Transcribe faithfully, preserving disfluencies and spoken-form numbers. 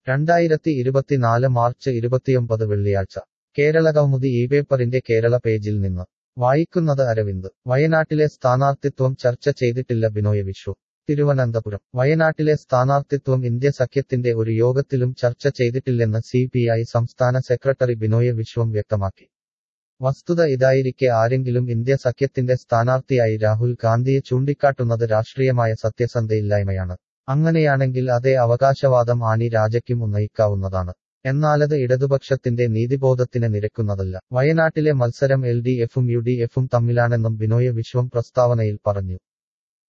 രണ്ടായിരത്തി ഇരുപത്തിനാല് മാർച്ച് ഇരുപത്തിയൊമ്പത് വെള്ളിയാഴ്ച കേരളകൗമുദി ഈ പേപ്പറിന്റെ കേരള പേജിൽ നിന്ന് വായിക്കുന്നത് അരവിന്ദ് വയനാട്ടിലെ സ്ഥാനാർത്ഥിത്വം ചർച്ച ചെയ്തിട്ടില്ല ബിനോയ് വിശ്വം തിരുവനന്തപുരം വയനാട്ടിലെ സ്ഥാനാർത്ഥിത്വം ഇന്ത്യ സഖ്യത്തിന്റെ ഒരു യോഗത്തിലും ചർച്ച ചെയ്തിട്ടില്ലെന്ന് സി പി ഐ സംസ്ഥാന സെക്രട്ടറി ബിനോയ് വിശ്വം വ്യക്തമാക്കി വസ്തുത ഇതായിരിക്കെ ആരെങ്കിലും ഇന്ത്യ സഖ്യത്തിന്റെ സ്ഥാനാർത്ഥിയായി രാഹുൽ ഗാന്ധിയെ ചൂണ്ടിക്കാട്ടുന്നത് രാഷ്ട്രീയമായ സത്യസന്ധയില്ലായ്മയാണ് അങ്ങനെയാണെങ്കിൽ അതേ അവകാശവാദം ആനി രാജയ്ക്കും ഉന്നയിക്കാവുന്നതാണ് എന്നാലത് ഇടതുപക്ഷത്തിന്റെ നീതിബോധത്തിന് നിരക്കുന്നതല്ല വയനാട്ടിലെ മത്സരം എൽ ഡി എഫും യു ഡി എഫും തമ്മിലാണെന്നും ബിനോയ് വിശ്വം പ്രസ്താവനയിൽ പറഞ്ഞു